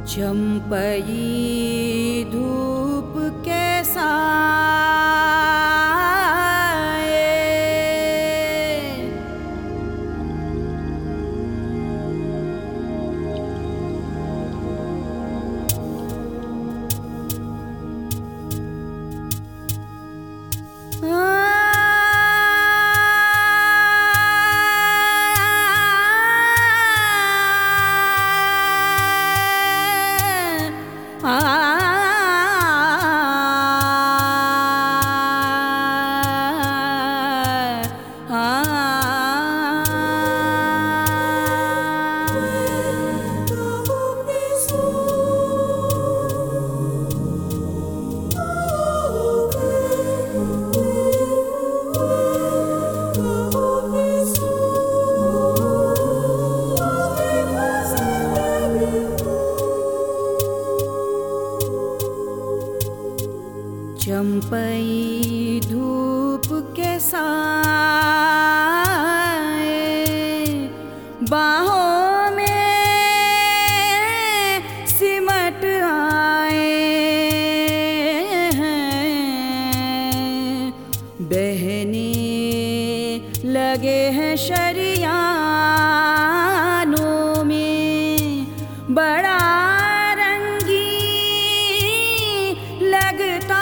चंपई धूप कैसा चंपई धूप कैसा बाहों में सिमट आए हैं, बहने लगे हैं शरियानों में, बड़ा लगता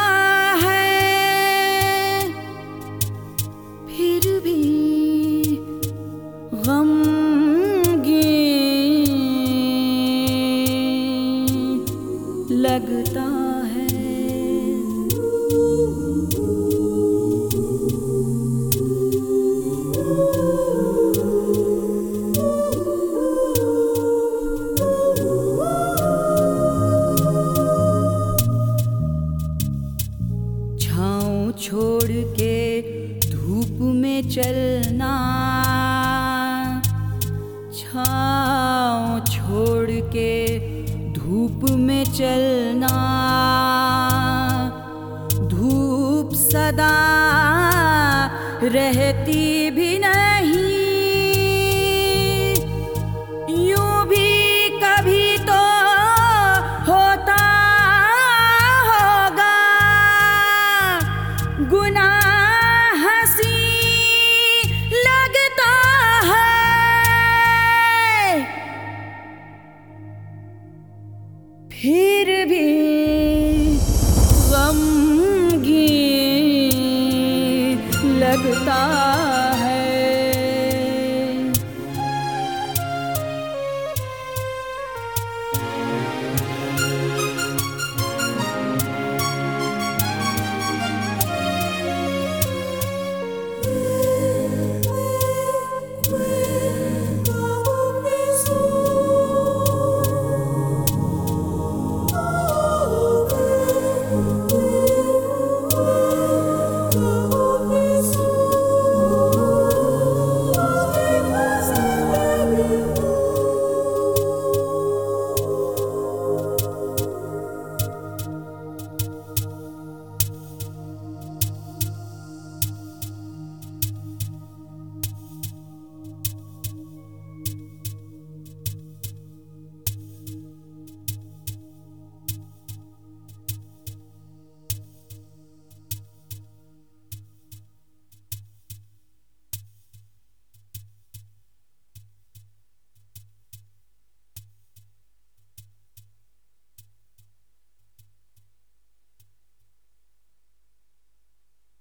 लगता है। छाँव छोड़ के धूप में चलना, छाँव छोड़ के धूप में चलना, धूप सदा रहती भी नहीं, यूं भी कभी तो होता होगा गुनाह हंसी लगता है, फिर भी गमगीन लगता